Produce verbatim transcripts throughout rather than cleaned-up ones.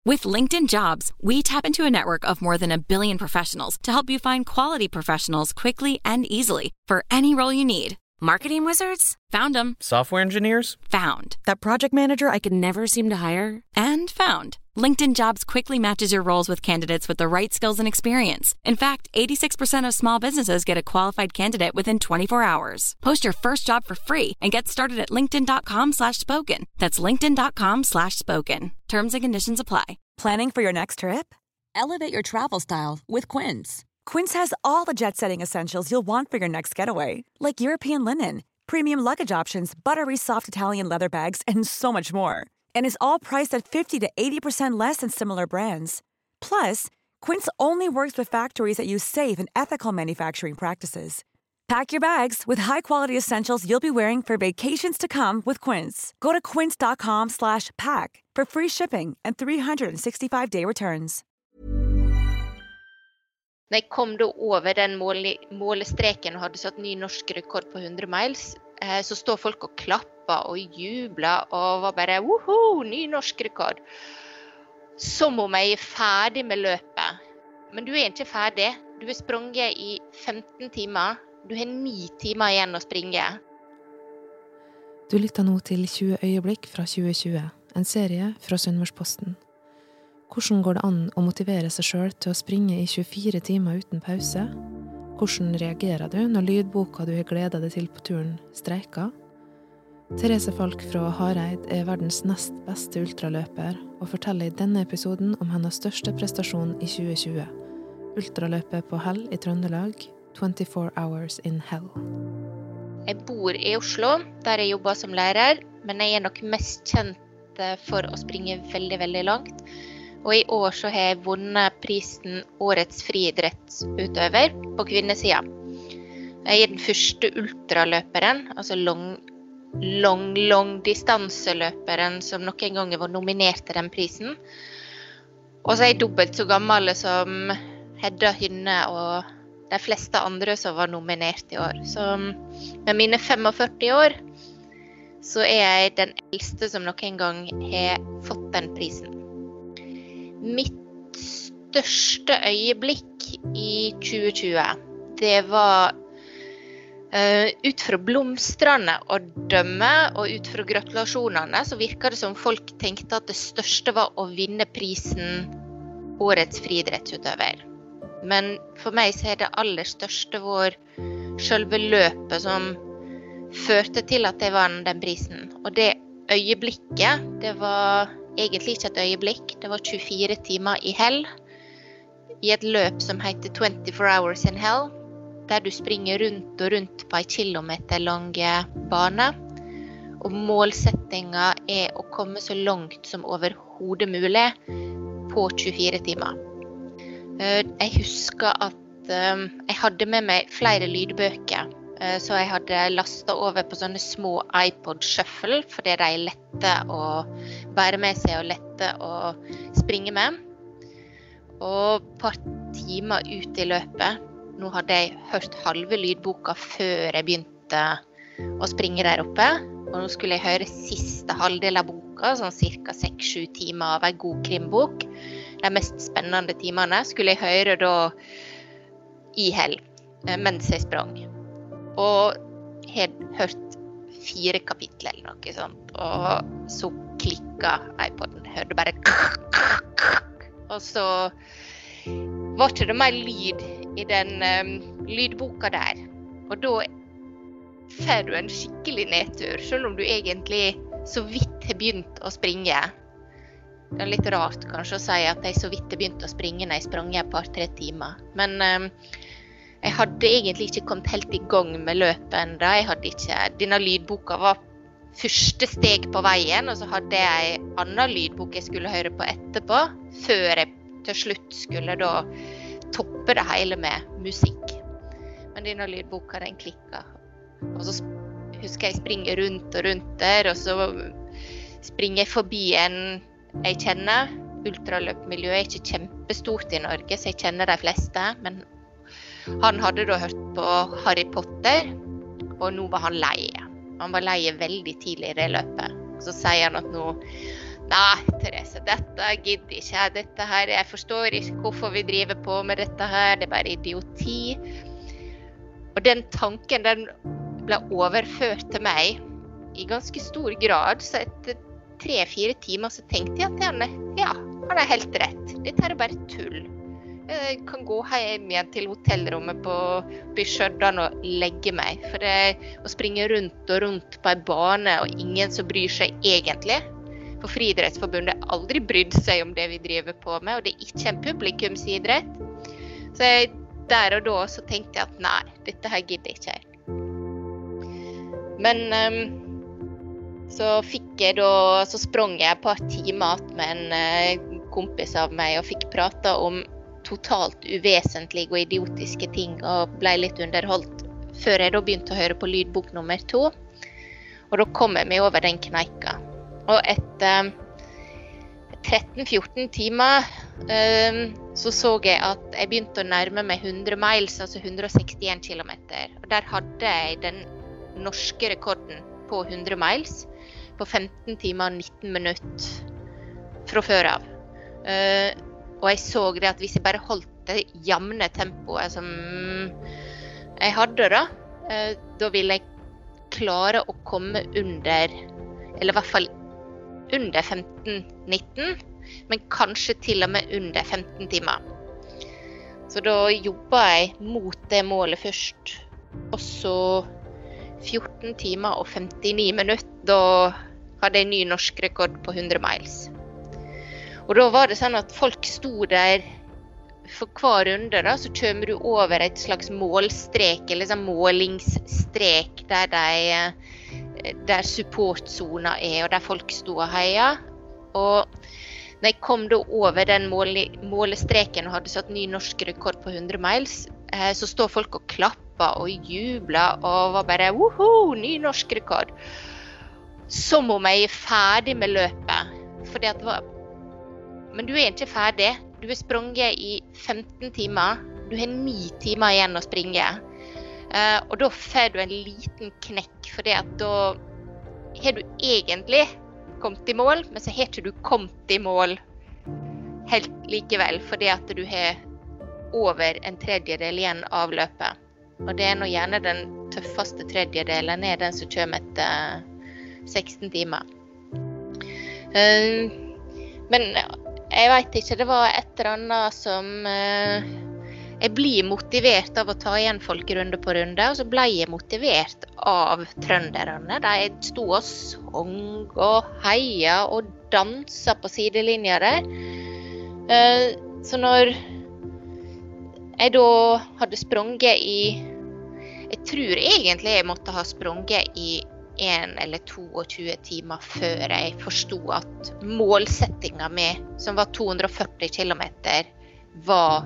With LinkedIn Jobs, we tap into a network of more than a billion professionals to help you find quality professionals quickly and easily for any role you need. Marketing wizards? Found them. Software engineers? Found. That project manager I could never seem to hire? And found. LinkedIn Jobs quickly matches your roles with candidates with the right skills and experience. In fact, eighty-six percent of small businesses get a qualified candidate within twenty-four hours. Post your first job for free and get started at linkedin.com slash spoken. That's linkedin.com slash spoken. Terms and conditions apply. Planning for your next trip? Elevate your travel style with Quince. Quince has all the jet-setting essentials you'll want for your next getaway, like European linen, premium luggage options, buttery soft Italian leather bags, and so much more. And is all priced at fifty to eighty percent less than similar brands. Plus, Quince only works with factories that use safe and ethical manufacturing practices. Pack your bags with high-quality essentials you'll be wearing for vacations to come with Quince. Go to quince.com slash pack for free shipping and three sixty-five day returns. Når jeg kom da over den mål målestreken og hadde satt ny norsk rekord på hundre miles, eh, så står folk og klapper og jubler og var bare, woho, ny norsk rekord. Som om jeg er ferdig med løpet. Men du er ikke ferdig. Du har sprunget i femten timer. Du har ni timer igjen å springe. Du lytter nå til tjue øyeblikk fra tjue tjue, en serie fra Sunnmørsposten. Hvordan går det an å motivere seg selv til å springe i tjuefire timer uten pause? Hvordan reagerer du når lydboka du har gledet deg til på turen streiker? Therese Falk fra Hareid er verdens nest beste ultraløper og forteller i denne episoden om hennes største prestasjon i tjue tjue. Ultraløpet på Hell i Trøndelag, twenty-four hours in Hell. Jeg bor i Oslo, der jeg jobber som lærer, men jeg er nok mest kjent for å springe veldig, veldig langt. Og i år så har jeg vunnet prisen Årets friidrettsutøver på kvinnesiden. Jeg er den første ultraløperen, altså lang, lang, lang distanseløperen som noen ganger var nominert til den prisen. Og så er jeg dobbelt så gammel som Hedda Hynne og de fleste andre som var nominert i år. Så med mine førtifem år, så er jeg den eldste som noen gang har fått den prisen. Mitt største øyeblikk i tjue tjue, det var uh, ut fra blomstrene å dømme, og ut fra gratulasjonene, så virker det som folk tenkte at det største var å vinne prisen Årets friidrettsutøver. Men for meg så er det aller største vår selve løpet som førte til at jeg vant den prisen. Og det øyeblikket, det var egentlig ikke et øyeblikk, det var tjuefire timer i Hell, i et løp som heter twenty-four hours in Hell, der du springer rundt og rundt på en kilometer lang bane, og målsettingen er å komme så langt som overhodet mulig på tjuefire timer. Jeg husker at jeg hadde med meg flere lydbøker, så jeg hadde lastet over på sånne små iPod Shuffle, fordi de er lette å bære med seg og lette å springe med. Og et par timer ut i løpet, nå hadde jeg hørt halve lydboka før jeg begynte å springe der oppe, og nå skulle jeg høre siste halvdel av boka, sånn cirka seks sju timer av en god krimbok. De mest spennende timene skulle jeg høre da i Hell, mens jeg sprang. Og jeg hadde hørt fire kapitler eller noe sånt, og så klikket iPoden, jeg hørte bare og så var ikke det mer lyd i den um, lydboka der, og da får du en skikkelig nedtur, selv om du egentlig så vidt har begynt å springe. Det er litt rart kanskje å si at jeg så vidt har begynt å springe når jeg sprang et par-tre timer, men um, jeg hadde egentlig ikke kommet helt i gang med løpet enda. Jeg hadde ikke, denne lydboka var første steg på veien, og så hadde jeg en annen lydbok jeg skulle høre på etterpå, før jeg til slutt skulle da toppe det hele med musikk. Men denne lydboka, den klikket. Og så husker jeg springer rundt og rundt der, og så springer jeg forbi en jeg kjenner. Ultraløpmiljøet er ikke kjempestort i Norge, så jeg kjenner de fleste, men han hadde da hørt på Harry Potter, og nå var han lei. Han var lei veldig tidlig i det løpet. Så sier han at nå, nei, Therese, dette gidder ikke jeg. Dette her, jeg forstår ikke hvorfor vi driver på med dette her. Det er bare idioti. Og den tanken, den ble overført til meg i ganske stor grad. Så etter tre-fire timer så tenkte jeg at han, ja, han er helt rett. Dette er bare tull. Jeg kan gå hjem igjen til hotellrommet på, på Stjørdal og legge meg. For det å springe rundt og rundt på en bane og ingen som bryr seg egentlig. For Friidrettsforbundet har aldri brydd seg om det vi driver på med, og det er ikke en publikumsidrett. Så jeg, der og da så tenkte jeg at nei, dette her gidder ikke jeg. Men um, så fikk jeg da, så sprang jeg et par timer med en uh, kompis av meg og fikk prate om totalt uvesentlige og idiotiske ting og ble litt underholdt før jeg da begynte å høre på lydbok nummer to. Og da kom jeg meg over den kneika. Og etter tretten-fjorten timer um, så så jeg at jeg begynte å nærme meg hundre miles, altså hundre og sekstien kilometer. Og der hadde jeg den norske rekorden på hundre miles på femten timer og nitten minutter fra før av. Uh, Og jeg så det at hvis jeg bare holdt det jevne tempoet som jeg hadde da, da ville jeg klare å komme under, eller i hvert fall under femten nitten, men kanskje til og med under femten timer. Så da jobbet jeg mot det målet først, og så fjorten timer og femtini minutter, da hadde jeg ny norsk rekord på hundre miles. Og da var det sånn at folk sto der for hver runde, da, så kommer du over et slags målstrek, eller sånn målingsstrek, der, de, der supportzona er, og der folk sto og heia. Og når jeg kom da over den mål, målestreken og hadde satt ny norsk rekord på hundre miles, eh, så står folk og klapper og jubler, og var bare, woho, ny norsk rekord. Som om jeg er ferdig med løpet, fordi at det var... Men du er ikke ferdig. Du har sprunget i femten timer. Du har ni timer igjen å springe. Uh, og da får du en liten knekk, fordi at da har du egentlig kommet i mål, men så har ikke du kommet i mål helt likevel, fordi at du har over en tredjedel igjen av løpet. Og det er nå gjerne den tøffeste tredjedelen, er den som kommer etter seksten timer. Uh, men... Jeg vet ikke, det var et eller annet som eh, jeg blir motivert av å ta igjen folk runde på runde, og så ble jeg motivert av trønderne. De sto og sang og heia og dansa på sidelinja der. Eh, så når jeg da hadde sprunget i, jeg tror egentlig jeg måtte ha sprunget i en eller tjueto timer før jeg forstod at målsettingen min, som var to hundre og førti kilometer, var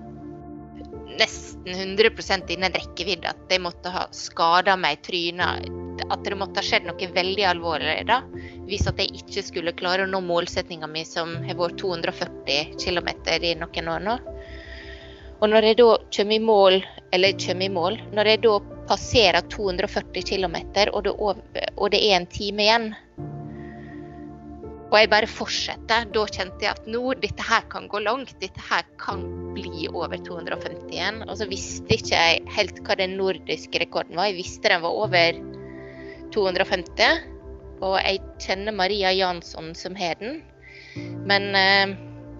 nesten hundre prosent innen rekkevidde. At jeg måtte ha skadet meg i trynet, at det måtte ha skjedd noe veldig alvorlig da, hvis at jeg ikke skulle klare å nå målsettingen min, som har vært to hundre og førti kilometer i noen år nå. Og når jeg da kommer i mål, eller kommer i mål, når jeg da passerer to hundre og førti kilometer, og det, og det er en time igjen, og jeg bare fortsetter, da kjente jeg at nå, dette her kan gå langt, dette her kan bli over to hundre og femti igjen, og så visste ikke jeg helt hva den nordiske rekorden var. Jeg visste den var over to hundre og femti, og jeg kjenner Maria Jansson som har den, men eh,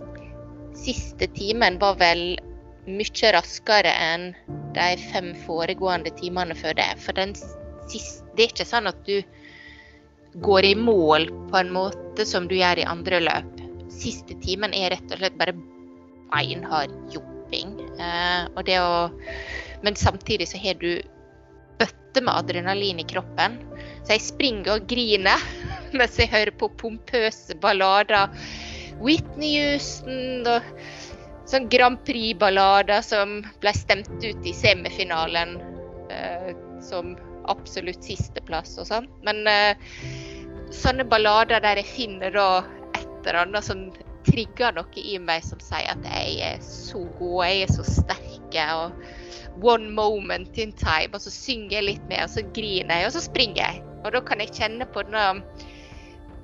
siste timen var vel mye raskere enn de fem foregående timene før det. For den siste, det er ikke sånn at du går i mål på en måte som du gjør i andre løp. Siste timen er rett og slett bare beinhard jobbing. Eh, og det å, men samtidig så har du bøtte med adrenalin i kroppen. Så jeg springer og griner mens jeg hører på pompøse ballader. Whitney Houston og sånn Grand Prix-ballader som ble stemt ut i semifinalen eh, som absolutt siste plass og sånn. Men eh, sånne ballader der jeg finner da et eller annet som trigger noe i meg som sier at jeg er så god, jeg er så sterk, og one moment in time, og så synger jeg litt med, og så griner jeg, og så springer jeg. Og da kan jeg kjenne på denne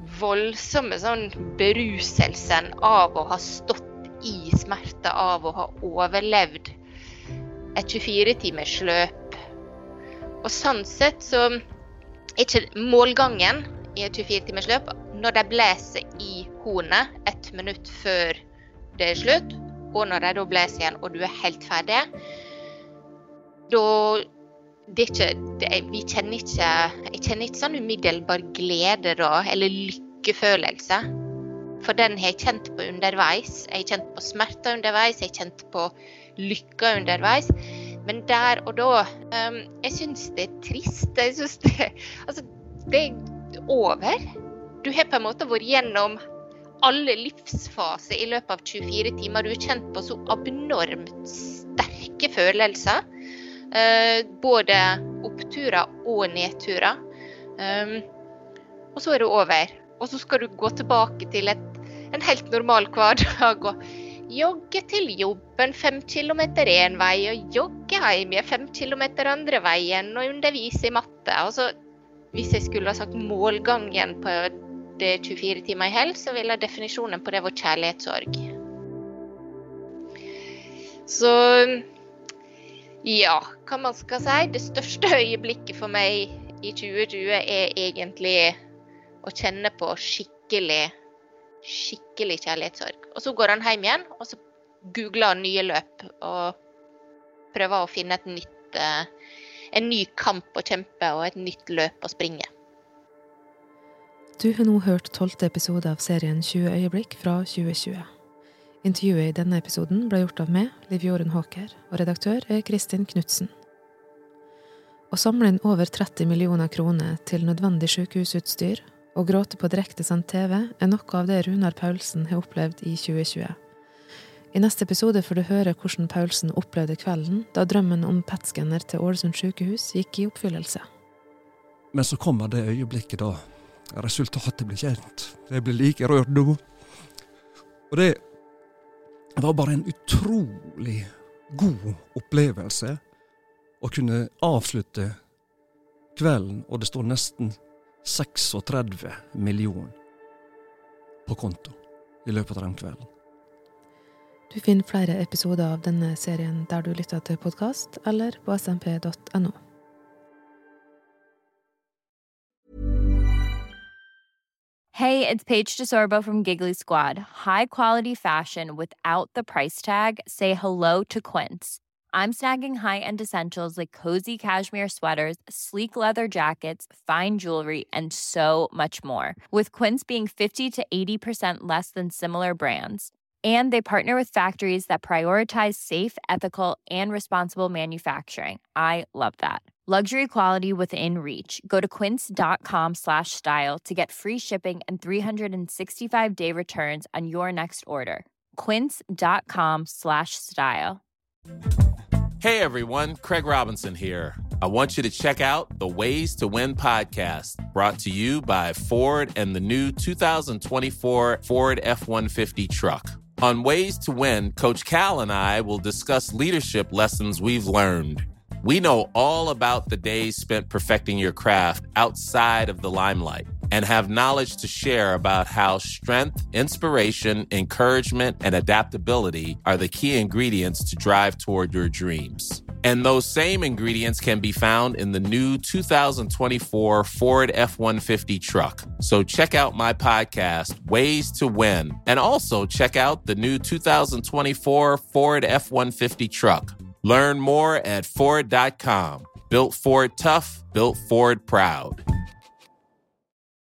voldsomme sånn beruselsen av å ha stått i smerte, av å ha overlevd et tjuefire timers løp. Og sånn sett så er ikke målgangen i et tjuefire timers løp når de blæser i hornet ett minutt før det er slutt, og når de da blæser igjen og du er helt ferdig, da det er ikke, det er, vi kjenner ikke, jeg kjenner ikke sånn umiddelbar glede da, eller lykkefølelse. For den har jeg kjent på underveis. Jeg har kjent på smerter underveis, jeg har kjent på lykke underveis. Men der og da, um, jeg synes det er trist. Jeg synes det, altså, det er over. Du har på en måte vært gjennom alle livsfaser i løpet av tjuefire timer. Du har kjent på så abnormt sterke følelser. Uh, både oppturer og nedturer. Um, og så er det over. Og så skal du gå tilbake til et, en helt normal hverdag og jogge til jobben fem kilometer en vei, og jogge hjem igjen fem kilometer andre veien, og undervise i matte. Altså, hvis jeg skulle ha sagt målgangen på det tjuefire timer i hel, så ville definisjonen på det vært kjærlighetssorg. Så, ja, hva man skal si, det største øyeblikket for meg i tjue tjue er egentlig å kjenne på skikkelig, skikkelig kjærlighetssorg. Og så går han hjem igjen, og så googler han nye løp, og prøver å finne et nytt, en ny kamp å kjempe, og et nytt løp å springe. Du har nå hørt tolvte episode av serien tjue øyeblikk fra tjue tjue. Intervjuet i denne episoden ble gjort av meg, Liv Jorunn Håker, og redaktør er Kristin Knudsen. Å samle inn over tretti millioner kroner til nødvendig sykehusutstyr og gråte på direktesendt T V er noe av det Runar Paulsen har opplevd i tjue tjue. I neste episode får du høre hvordan Paulsen opplevde kvelden da drømmen om P E T-skanner til Ålesund sykehus gikk i oppfyllelse. Men så kommer det øyeblikket da resultatet blir kjent. Jeg blir like rørt nå. Og det var bare en utrolig god opplevelse å kunne avslutte kvelden, og det står nesten tretiseks millioner på konto i løpet av den kvelden. Du finner flere episoder av denne serien der du lytter til podcast, eller på s m p punktum n o. Hey, it's Paige DeSorbo from Giggly Squad. High quality fashion without the price tag. Say hello to Quince. I'm snagging high-end essentials like cozy cashmere sweaters, sleek leather jackets, fine jewelry, and so much more. With Quince being fifty to eighty percent less than similar brands. And they partner with factories that prioritize safe, ethical, and responsible manufacturing. I love that. Luxury quality within reach. Go to quince.com slash style to get free shipping and three sixty-five day returns on your next order. Quince.com slash style. Hey everyone, Craig Robinson here. I want you to check out the Ways to Win podcast, brought to you by Ford and the new two thousand twenty-four Ford F one fifty truck. On Ways to Win, Coach Cal and I will discuss leadership lessons we've learned. We know all about the days spent perfecting your craft outside of the limelight and have knowledge to share about how strength, inspiration, encouragement, and adaptability are the key ingredients to drive toward your dreams. And those same ingredients can be found in the new two thousand twenty-four Ford F one fifty truck. So check out my podcast, Ways to Win, and also check out the new two thousand twenty-four Ford F one fifty truck. Learn more at Ford dot com. Built Ford tough, built Ford proud.